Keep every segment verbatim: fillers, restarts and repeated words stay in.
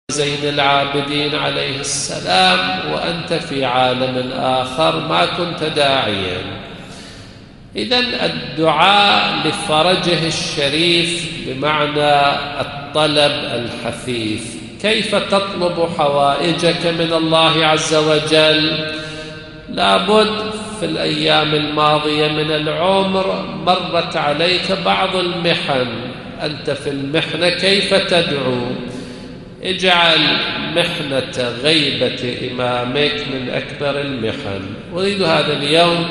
زين العابدين عليه السلام وأنت في عالم آخر ما كنت داعيا. إذن الدعاء لفرجه الشريف بمعنى الطلب الحثيث. كيف تطلب حوائجك من الله عز وجل؟ لابد في الأيام الماضية من العمر مرت عليك بعض المحن، أنت في المحنة كيف تدعو؟ اجعل محنة غيبة إمامك من أكبر المحن. أريد هذا اليوم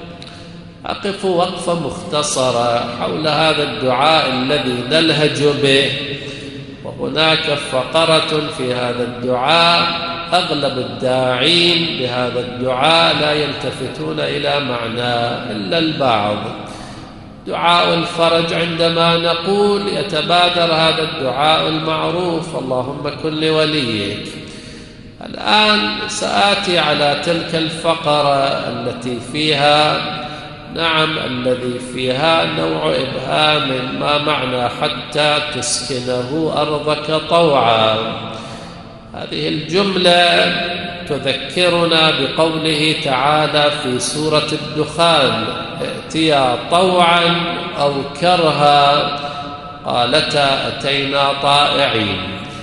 أقف وقفة مختصرة حول هذا الدعاء الذي نلهج به، وهناك فقرة في هذا الدعاء أغلب الداعين بهذا الدعاء لا يلتفتون إلى معناه إلا البعض. دعاء الفرج، عندما نقول يتبادر هذا الدعاء المعروف: اللهم كن لوليك. الآن سآتي على تلك الفقرة التي فيها نعم الذي فيها نوع إبهام، ما معنى حتى تسكنه أرضك طوعا. هذه الجملة تذكرنا بقوله تعالى في سورة الدخان: ائتيا طوعا أو كرها قالتا أتينا طائعين.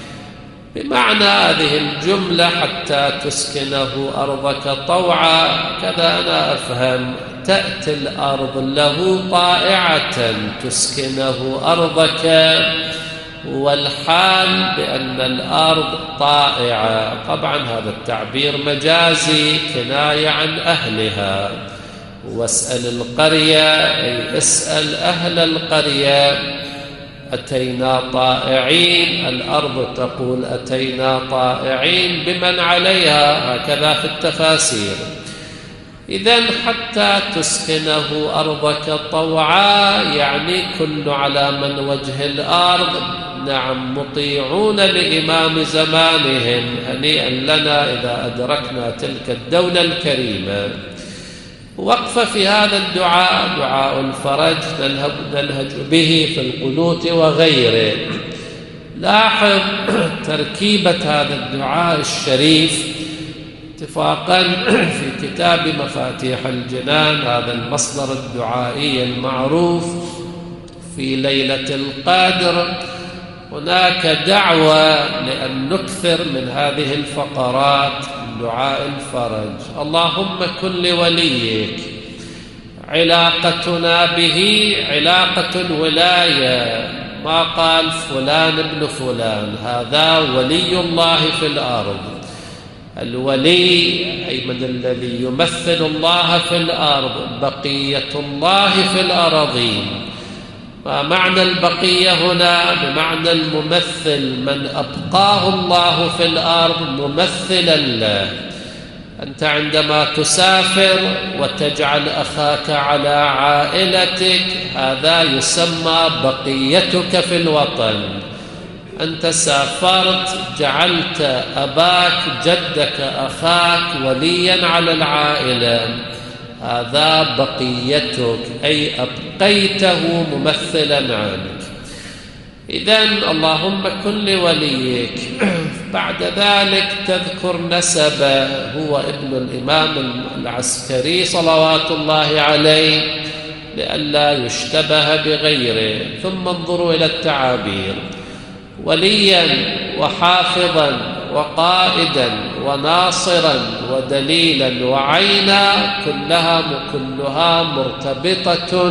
بمعنى هذه الجملة حتى تسكنه أرضك طوعا، كذا أنا أفهم، تأتي الأرض له طائعة تسكنه أرضك، والحال بأن الأرض طائعة. طبعا هذا التعبير مجازي كناية عن أهلها. واسأل القرية أي اسأل أهل القرية. أتينا طائعين، الأرض تقول أتينا طائعين بمن عليها، هكذا في التفاسير. إذن حتى تسكنه أرضك طوعا يعني كل على من وجه الأرض نعم مطيعون لإمام زمانهم. هنيئا لنا إذا أدركنا تلك الدولة الكريمة. وقف في هذا الدعاء، دعاء الفرج، نلهج به في القنوت وغيره. لاحظ تركيبة هذا الدعاء الشريف اتفاقا في كتاب مفاتيح الجنان، هذا المصدر الدعائي المعروف، في ليلة القدر هناك دعوة لأن نكثر من هذه الفقرات دعاء الفرج. اللهم كن لوليك. علاقتنا به علاقة الولاية، ما قال فلان ابن فلان، هذا ولي الله في الأرض. الولي أي من الذي يمثل الله في الأرض، بقية الله في الأراضين. ما معنى البقية هنا؟ بمعنى الممثل، من أبقاه الله في الأرض ممثلا له. أنت عندما تسافر وتجعل أخاك على عائلتك، هذا يسمى بقيتك في الوطن. أنت سافرت، جعلت أباك جدك أخاك وليا على العائلة، هذا بقيتك أي أبقيته ممثلا عنك. إذن اللهم كن لوليك. بعد ذلك تذكر نسبه، هو ابن الإمام العسكري صلوات الله عليه لئلا يشتبه بغيره. ثم انظروا إلى التعابير: وليا وحافظا وقائدا وناصرا ودليلا وعينا، كلها كلها مرتبطة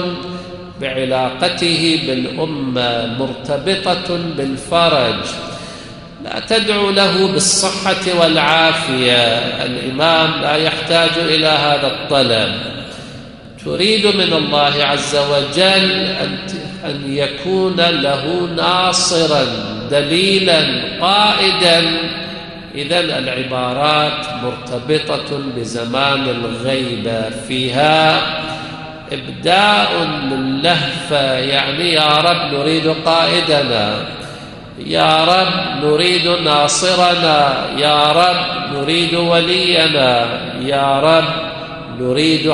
بعلاقته بالأمة، مرتبطة بالفرج. لا تدعو له بالصحة والعافية، الإمام لا يحتاج إلى هذا الطلب. تريد من الله عز وجل أن يكون له ناصرا دليلا قائدا. إذن العبارات مرتبطة بزمان الغيبة، فيها إبداء للهفة، يعني يا رب نريد قائدنا، يا رب نريد ناصرنا، يا رب نريد ولينا، يا رب نريد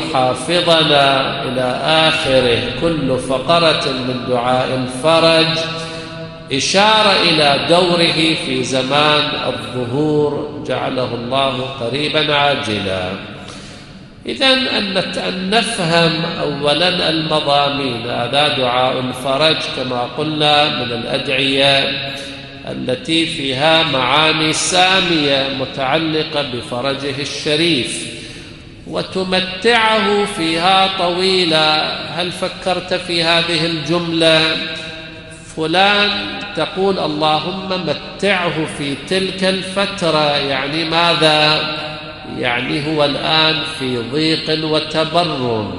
حافظنا، إلى آخره. كل فقرة من دعاء الفرج إشارة إلى دوره في زمان الظهور جعله الله قريبا عاجلا. إذن أن نفهم أولا المضامين. هذا دعاء الفرج كما قلنا من الأدعية التي فيها معاني سامية متعلقة بفرجه الشريف، وتمتعه فيها طويلة. هل فكرت في هذه الجملة؟ فلان تقول اللهم متعه في تلك الفترة، يعني ماذا؟ يعني هو الآن في ضيق وتبرم.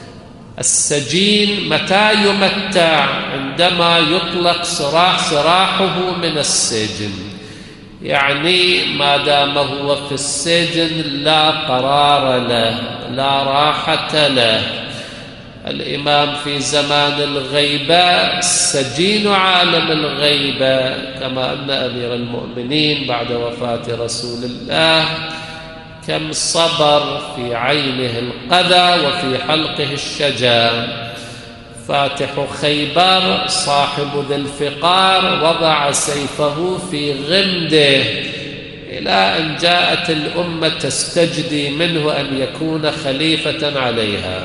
السجين متى يمتع؟ عندما يطلق سراح سراحه من السجن، يعني ما دام هو في السجن لا قرار له، لا راحة له. الإمام في زمان الغيبة السجين عالم الغيبة، كما أن أمير المؤمنين بعد وفاة رسول الله كم صبر في عينه القذى وفي حلقه الشجا. فاتح خيبر صاحب ذي الفقار وضع سيفه في غمده إلى أن جاءت الأمة تستجدي منه أن يكون خليفة عليها.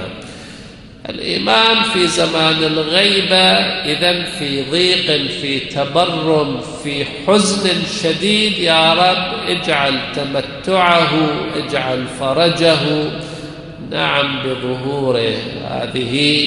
الإمام في زمان الغيبة إذن في ضيق، في تبرم، في حزن شديد. يا رب اجعل تمتعه، اجعل فرجه نعم بظهوره. هذه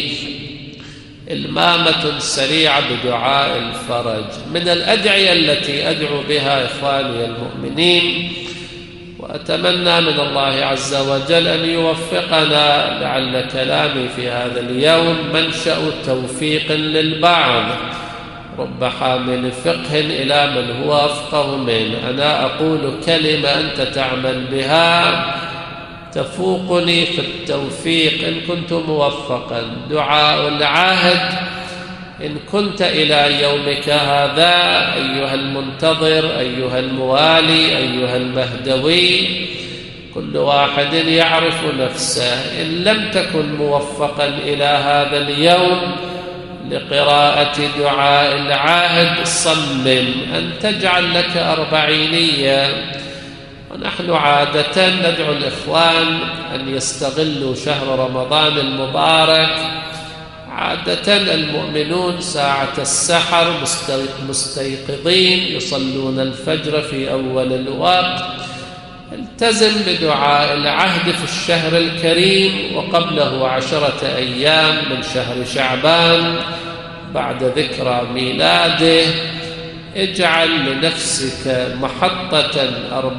المامة سريعة بدعاء الفرج. من الأدعية التي أدعو بها إخواني المؤمنين، وأتمنى من الله عز وجل أن يوفقنا، لعل كلامي في هذا اليوم منشأ توفيق للبعض، رب حامل فقه إلى من هو أفقه منه. أنا أقول كلمة أنت تعمل بها تفوقني في التوفيق إن كنت موفقا. دعاء العهد: إن كنت إلى يومك هذا أيها المنتظر، أيها الموالي، أيها المهدوي، كل واحد يعرف نفسه. إن لم تكن موفقا إلى هذا اليوم لقراءة دعاء العهد، صمم أن تجعل لك أربعينية. ونحن عادة ندعو الإخوان أن يستغلوا شهر رمضان المبارك. عادة المؤمنون ساعة السحر مستيقظين يصلون الفجر في أول الوقت. التزم بدعاء العهد في الشهر الكريم، وقبله عشرة أيام من شهر شعبان بعد ذكرى ميلاده. اجعل لنفسك محطة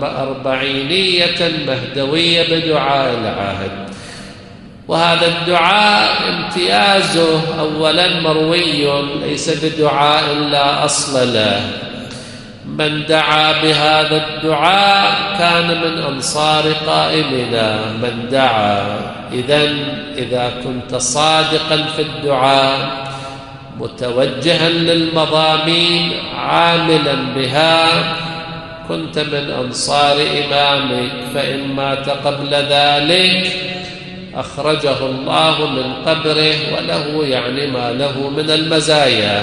أربعينية مهدوية بدعاء العهد. وهذا الدعاء امتيازه أولا مروي، ليس بدعاء لا أصل له. من دعا بهذا الدعاء كان من أنصار قائمنا. من دعا، إذن إذا كنت صادقا في الدعاء متوجها للمضامين عاملا بها، كنت من أنصار إمامك. فإن مات قبل ذلك أخرجه الله من قبره، وله يعني ما له من المزايا.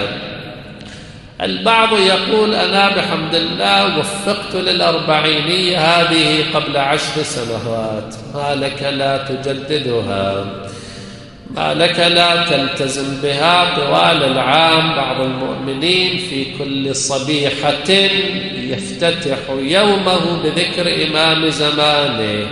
البعض يقول أنا بحمد الله وفقت للأربعينية هذه قبل عشر سنوات، ما لك لا تجددها؟ ما لك لا تلتزم بها طوال العام؟ بعض المؤمنين في كل صبيحة يفتتح يومه بذكر إمام زمانه.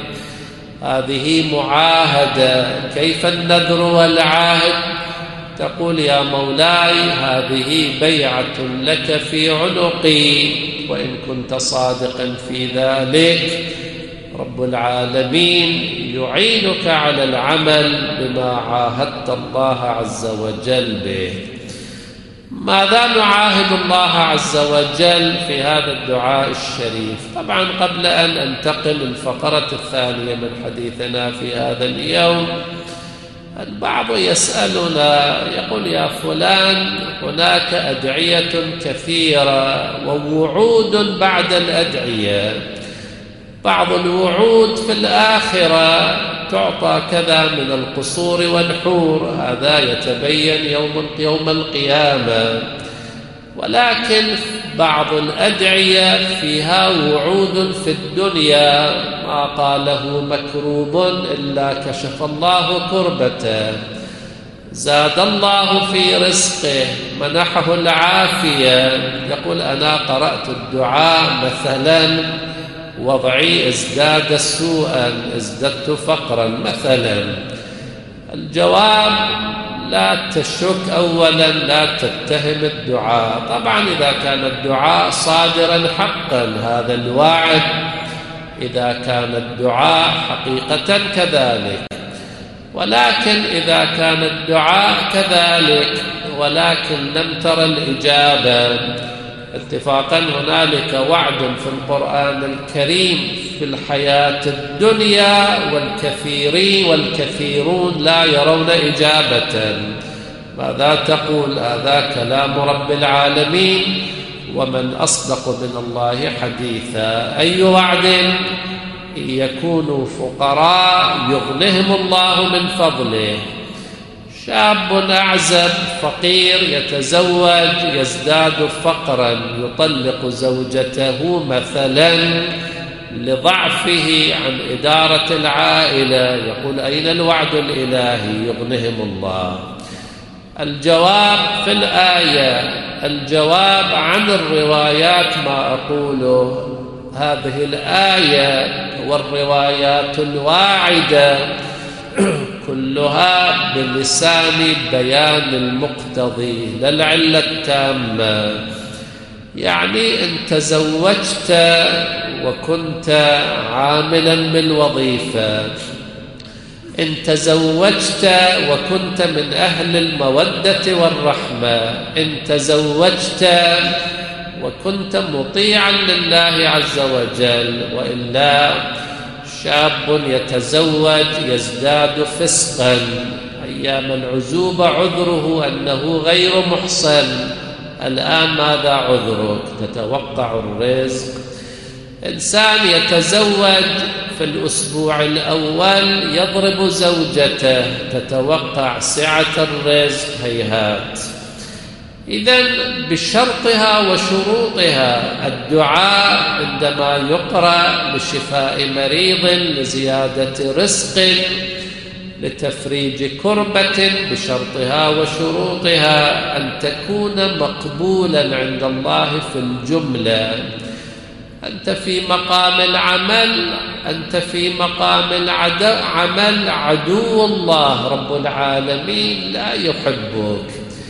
هذه معاهدة. كيف النذر والعهد؟ تقول يا مولاي هذه بيعة لك في عنقي، وإن كنت صادقا في ذلك رب العالمين يعينك على العمل بما عاهدت الله عز وجل به. ماذا نعاهد الله عز وجل في هذا الدعاء الشريف؟ طبعا قبل أن أنتقل للفقرة الثانية من حديثنا في هذا اليوم، البعض يسألنا يقول يا فلان هناك أدعية كثيرة ووعود بعد الأدعية. بعض الوعود في الآخرة تعطى كذا من القصور والحور، هذا يتبين يوم يوم القيامة. ولكن بعض الأدعية فيها وعود في الدنيا، ما قاله مكروب إلا كشف الله كربته، زاد الله في رزقه، منحه العافية. يقول أنا قرأت الدعاء مثلا وضعي ازداد سوءا، ازددت فقرا مثلا. الجواب لا تشك أولا، لا تتهم الدعاء. طبعا إذا كان الدعاء صادرا حقا هذا الوعد، إذا كان الدعاء حقيقة كذلك. ولكن إذا كان الدعاء كذلك ولكن لم تر الإجابة، اتفاقا هنالك وعد في القرآن الكريم في الحياة الدنيا، والكثيرين والكثيرون لا يرون إجابة. ماذا تقول؟ هذا كلام رب العالمين، ومن أصدق من الله حديثا. أي وعد؟ يكونوا فقراء يغنيهم الله من فضله. شاب أعزب فقير يتزوج يزداد فقرا، يطلق زوجته مثلا لضعفه عن إدارة العائلة، يقول أين الوعد الإلهي؟ يغنيهم الله. الجواب في الآية، الجواب عن الروايات ما أقوله. هذه الآية والروايات الواعدة كلها بلسان بيان المقتضي لا العلة التامة. يعني إن تزوجت وكنت عاملا بالوظيفة، إن تزوجت وكنت من أهل المودة والرحمة، إن تزوجت وكنت مطيعا لله عز وجل، وإلا شاب يتزوج يزداد فسقا، أيام العزوبة عذره أنه غير محصن، الآن ماذا عذرك؟ تتوقع الرزق. إنسان يتزوج في الأسبوع الأول يضرب زوجته، تتوقع سعة الرزق؟ هيهات. إذن بشرطها وشروطها. الدعاء عندما يقرأ لشفاء مريض، لزيادة رزق، لتفريج كربة، بشرطها وشروطها أن تكون مقبولا عند الله في الجملة. أنت في مقام العمل، أنت في مقام العمل عدو الله رب العالمين لا يحبك.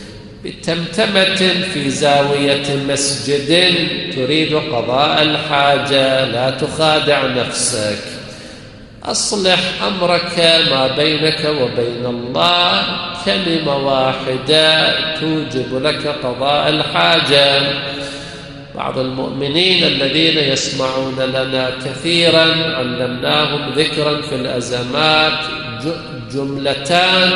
بتمتمة في زاوية مسجد تريد قضاء الحاجة، لا تخادع نفسك. أصلح أمرك ما بينك وبين الله، كلمة واحدة توجب لك قضاء الحاجة. بعض المؤمنين الذين يسمعون لنا كثيرا علمناهم ذكرا في الأزمات، جملتان،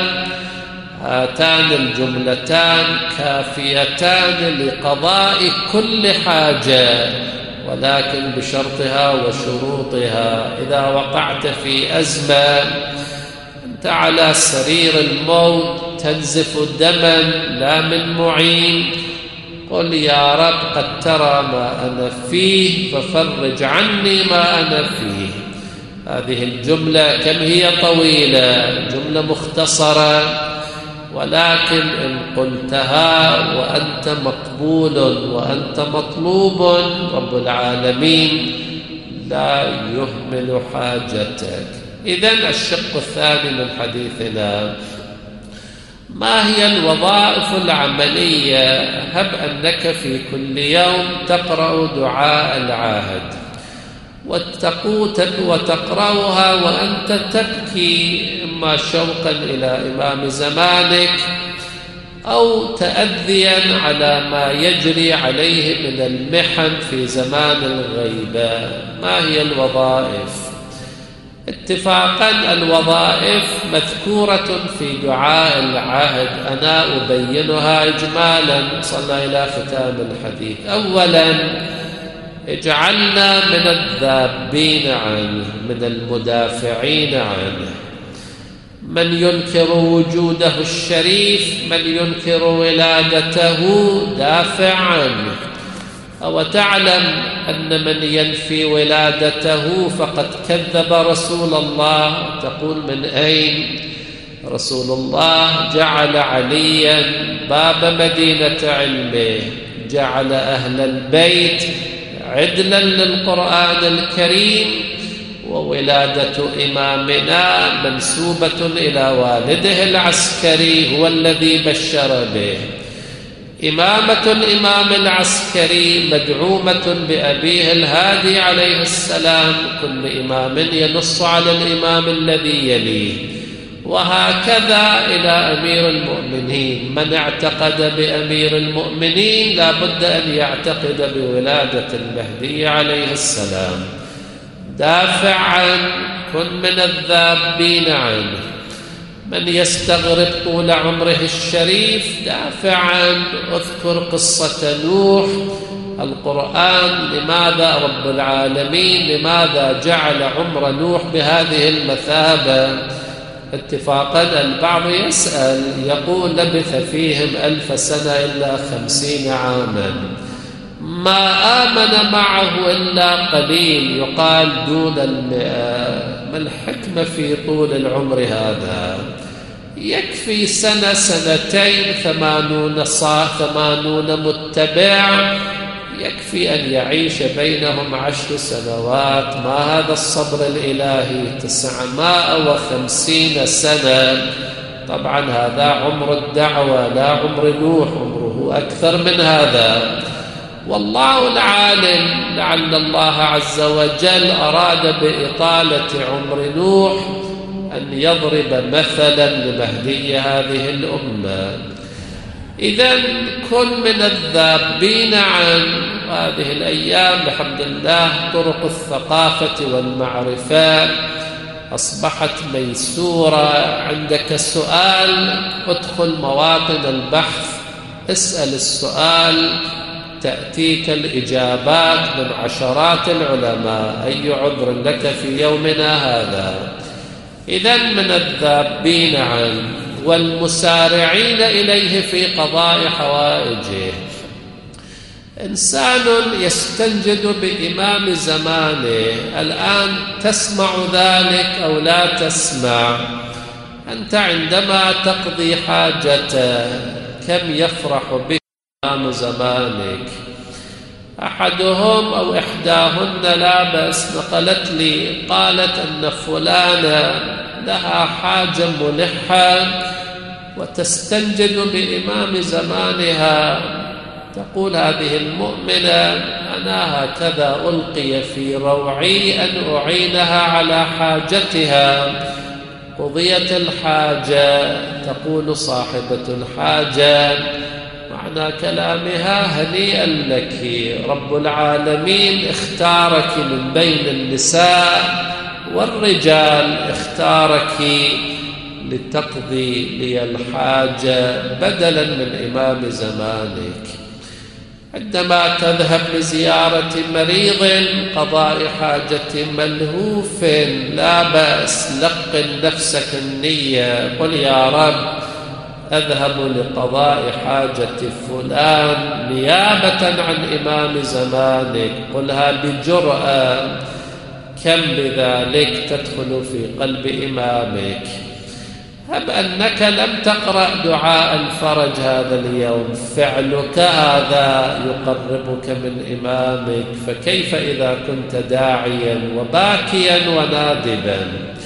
هاتان الجملتان كافيتان لقضاء كل حاجة، ولكن بشرطها وشروطها. إذا وقعت في أزمة، أنت على سرير الموت تنزف دما لا من معين، قل يا رب قد ترى ما أنا فيه ففرج عني ما أنا فيه. هذه الجملة كم هي طويلة، جملة مختصرة، ولكن إن قلتها وأنت مقبول وأنت مطلوب، رب العالمين لا يهمل حاجتك. إذن الشق الثاني من حديثنا، ما هي الوظائف العملية؟ هب أنك في كل يوم تقرأ دعاء العهد وتقرأها وأنت تبكي، إما شوقا إلى إمام زمانك أو تأذيا على ما يجري عليه من المحن في زمان الغيبة. ما هي الوظائف؟ اتفاقا الوظائف مذكورة في دعاء العهد، أنا أبينها إجمالا صلى إلى ختام الحديث. أولا، اجعلنا من الذابين عنه، من المدافعين عنه. من ينكر وجوده الشريف، من ينكر ولادته دافع عنه. أو تعلم أن من ينفي ولادته فقد كذب رسول الله؟ تقول من أين؟ رسول الله جعل عليا باب مدينة علمه، جعل أهل البيت عدلا للقرآن الكريم، وولادة إمامنا منسوبة إلى والده العسكري هو الذي بشر به. إمامة الإمام العسكري مدعومة بأبيه الهادي عليه السلام، كل إمام ينص على الإمام الذي يليه، وهكذا إلى أمير المؤمنين. من اعتقد بأمير المؤمنين لا بد أن يعتقد بولادة المهدي عليه السلام. دافع عنه، كن من الذابين عنه. من يستغرب طول عمره الشريف دافع عنه. اذكر قصة نوح. القرآن لماذا رب العالمين لماذا جعل عمر نوح بهذه المثابة؟ اتفاقا البعض يسأل يقول لبث فيهم ألف سنة إلا خمسين عاما، ما آمن معه إلا قليل، يقال دون المئة. ما الحكمة في طول العمر هذا؟ يكفي سنة سنتين، ثمانون صاع ثمانون متبع، يكفي أن يعيش بينهم عشر سنوات. ما هذا الصبر الإلهي؟ تسعمائة وخمسين سنة. طبعا هذا عمر الدعوة لا عمر نوح، عمره أكثر من هذا. والله العالم، لعل الله عز وجل أراد بإطالة عمر نوح أن يضرب مثلا لمهدي هذه الأمة. إذن كن من الذابين عن هذه الأيام. بحمد الله طرق الثقافة والمعرفة أصبحت ميسورة. عندك سؤال، ادخل مواطن البحث، اسأل السؤال، تأتيك الإجابات من عشرات العلماء. أي عذر لك في يومنا هذا؟ إذن من الذابين عنه والمسارعين إليه في قضاء حوائجه. إنسان يستنجد بإمام زمانه، الآن تسمع ذلك أو لا تسمع؟ أنت عندما تقضي حاجته كم يفرح به إمام زمانك. أحدهم أو إحداهن لا بأس نقلت لي، قالت أن فلانة لها حاجة ملحة وتستنجد بإمام زمانها. تقول هذه المؤمنة أنا هكذا ألقي في روعي أن أعينها على حاجتها. قضيت الحاجة، تقول صاحبة الحاجة معنى كلامها هنيئا لك، رب العالمين اختارك من بين النساء والرجال، اختارك لتقضي لي الحاجة بدلا من إمام زمانك. عندما تذهب لزيارة مريض، قضاء حاجة ملهوف، لا بأس، لقن نفسك النية، قل يا رب أذهب لقضاء حاجة فلان نيابة عن إمام زمانك، قلها بجرأة. كم بذلك تدخل في قلب إمامك. هب أنك لم تقرأ دعاء الفرج هذا اليوم، فعلك هذا يقربك من إمامك، فكيف إذا كنت داعيا وباكيا ونادبا؟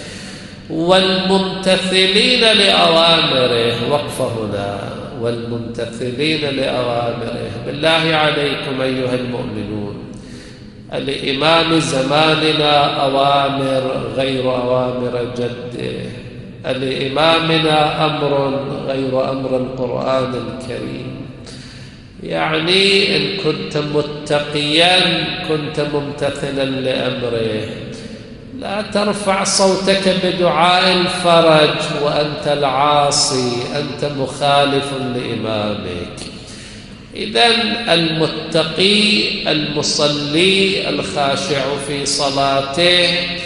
والممتثلين لأوامره، وقف هنا، والممتثلين لأوامره. بالله عليكم أيها المؤمنون، الإمام زماننا أوامر غير أوامر جده، لإمامنا أمر غير أمر القرآن الكريم. يعني إن كنت متقيا كنت ممتثلا لأمره. لا ترفع صوتك بدعاء الفرج وأنت العاصي، أنت مخالف لإمامك. إذن المتقي المصلي الخاشع في صلاته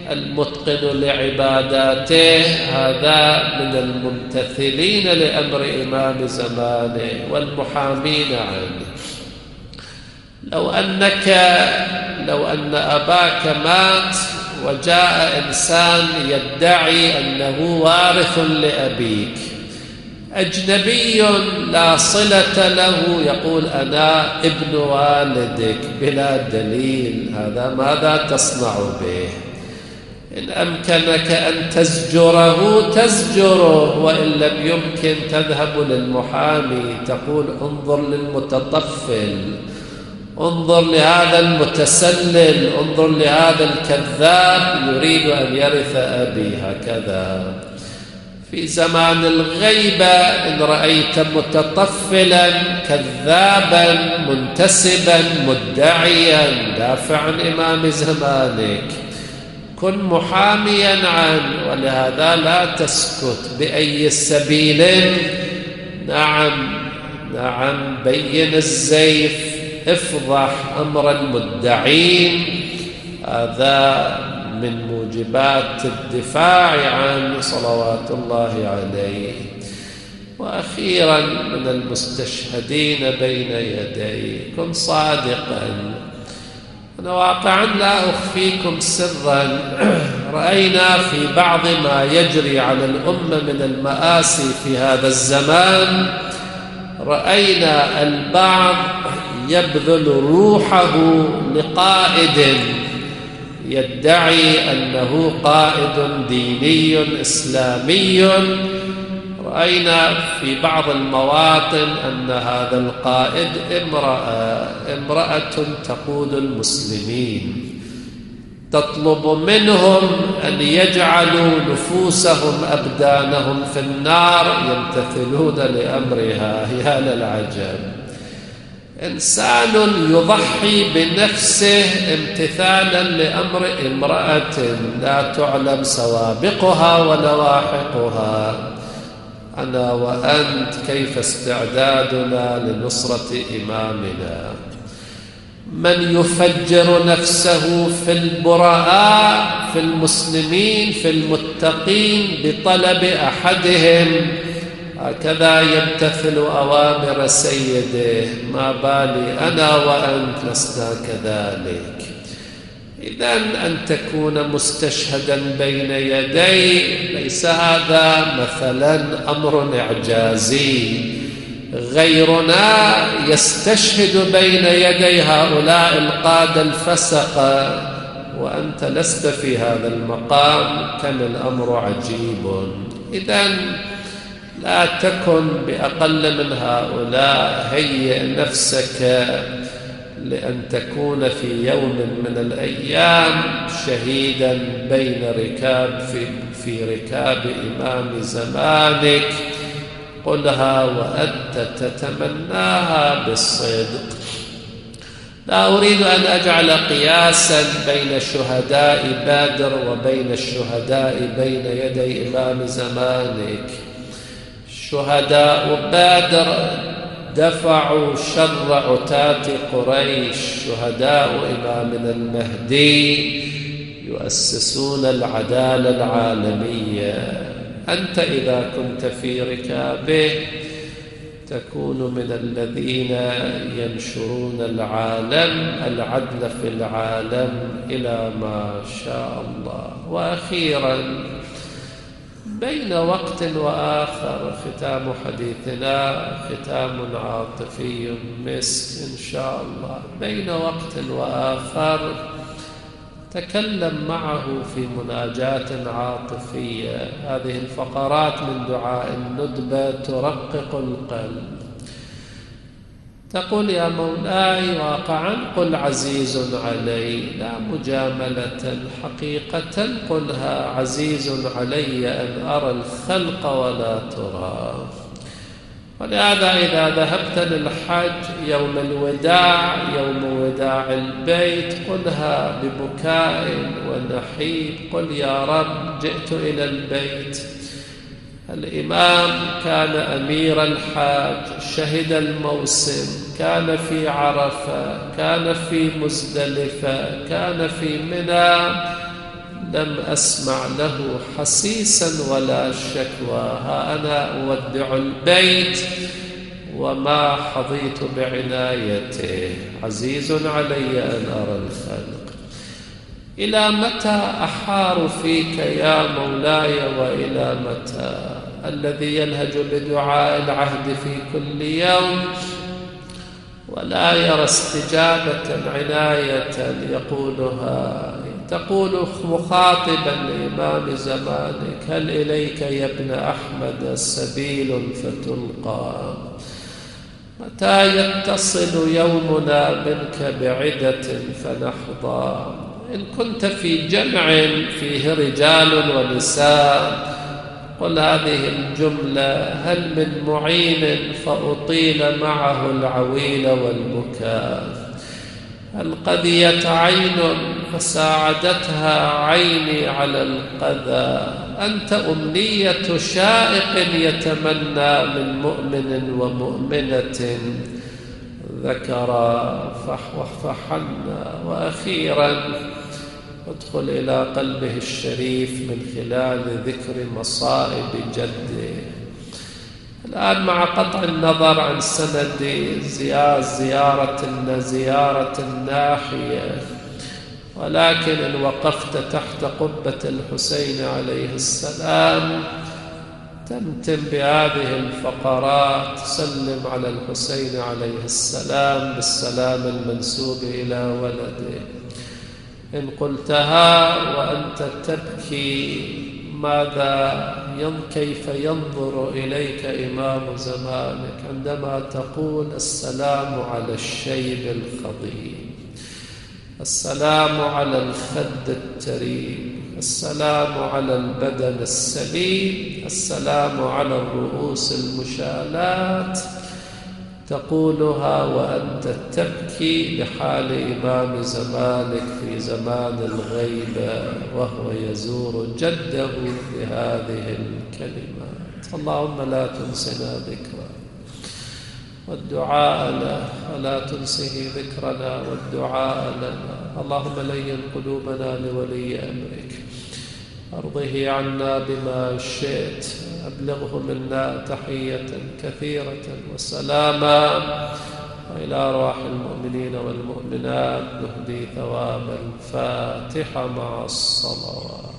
المتقن لعباداته هذا من الممتثلين لأمر إمام زمانه والمحامين عنه. لو أنك لو أن أباك مات وجاء إنسان يدعي أنه وارث لأبيك، أجنبي لا صلة له، يقول أنا ابن والدك بلا دليل، هذا ماذا تصنع به؟ إن أمكنك أن تزجره تزجره، وإن لم يمكن تذهب للمحامي تقول انظر للمتطفل، انظر لهذا المتسلل، انظر لهذا الكذاب يريد أن يرث أبي. هكذا في زمان الغيبة إن رأيت متطفلا كذابا منتسبا مدعيا دافع عن إمام زمانك كن محاميا عنه، ولهذا لا تسكت بأي سبيل. نعم نعم بين الزيف، افضح أمر المدعين، هذا من موجبات الدفاع عنه صلوات الله عليه. وأخيرا من المستشهدين بين يديه كن صادقا. أنا واقعا لا أخفيكم سرا، رأينا في بعض ما يجري على الأمة من المآسي في هذا الزمان، رأينا البعض يبذل روحه لقائد يدعي أنه قائد ديني إسلامي. رأينا في بعض المواطن أن هذا القائد امرأة امرأة تقود المسلمين، تطلب منهم أن يجعلوا نفوسهم أبدانهم في النار يمتثلون لأمرها. يا للعجب، إنسان يضحي بنفسه امتثالا لأمر امرأة لا تعلم سوابقها ولاحقها. أنا وأنت كيف استعدادنا لنصرة إمامنا؟ من يفجر نفسه في البراء في المسلمين في المتقين بطلب أحدهم، هكذا يمتثل أوامر سيده، ما بالي أنا وأنت لسنا كذلك. إذن أن تكون مستشهدا بين يدي ليس هذا مثلا أمر إعجازي. غيرنا يستشهد بين يدي هؤلاء القادة الفسقة، وأنت لست في هذا المقام، كان الأمر عجيب. إذن لا تكن بأقل من هؤلاء، هيئ نفسك لأن تكون في يوم من الأيام شهيدا بين ركاب في, في ركاب إمام زمانك. قلها وأنت تتمناها بالصدق. لا أريد أن أجعل قياسا بين شهداء بدر وبين الشهداء بين يدي إمام زمانك. شهداء بدر دفعوا شر عتاة قريش، شهداء إمامنا المهدي يؤسسون العدالة العالمية. أنت إذا كنت في ركابه تكون من الذين ينشرون العالم العدل في العالم إلى ما شاء الله. وأخيرا بين وقت وآخر، ختام حديثنا ختام عاطفي مسك إن شاء الله، بين وقت وآخر تكلم معه في مناجاة عاطفية. هذه الفقرات من دعاء الندبة ترقق القلب. تقول يا مولاي واقعا قل عزيز علي، لا مجاملة، حقيقة قلها عزيز علي أن أرى الخلق ولا ترى. ولهذا إذا ذهبت للحج يوم الوداع يوم وداع البيت قلها ببكاء ونحيب، قل يا رب جئت إلى البيت، الإمام كان أمير الحاج، شهد الموسم، كان في عرفة، كان في مزدلفة، كان في منى، لم أسمع له حسيسا ولا شكوى. ها أنا أودع البيت وما حظيت بعنايته، عزيز علي أن أرى الخلق. إلى متى أحار فيك يا مولاي وإلى متى؟ الذي يلهج بدعاء العهد في كل يوم ولا يرى استجابة عناية يقولها، تقول مخاطبا لإمام زمانك: هل إليك يا ابن أحمد سبيل فتلقى؟ متى يتصل يومنا منك بعدة فنحظى؟ إن كنت في جمع فيه رجال ونساء قل هذه الجملة: هل من معين فأطيل معه العويل والبكاء؟ هل قذيت عين فساعدتها عيني على القذى؟ أنت أمنية شائق يتمنى من مؤمن ومؤمنة ذكرا فحنا. وأخيرا ادخل إلى قلبه الشريف من خلال ذكر مصائب جده. الآن مع قطع النظر عن سند زيارة زيارة الناحية، ولكن إن وقفت تحت قبة الحسين عليه السلام تمتم بهذه الفقرات: سلم على الحسين عليه السلام بالسلام المنسوب إلى ولده. إن قلتها وأنت تبكي ماذا كيف ينظر إليك إمام زمانك عندما تقول: السلام على الشيب الخضيب، السلام على الخد التريب، السلام على البدن السليم، السلام على الرؤوس المشالات. تقولها وأنت تبكي لحال إمام زمانك في زمان الغيبة وهو يزور جده بهذه الكلمات: اللهم لا تنسنا ذكره والدعاء له، ولا تنسه ذكرنا والدعاء لنا. اللهم لين قلوبنا لولي أمرك، أرضه عنا بما شئت، أبلغه منا تحية كثيرة وسلاما، وإلى أرواح المؤمنين والمؤمنات نهدي ثواب الفاتحة مع الصلوات.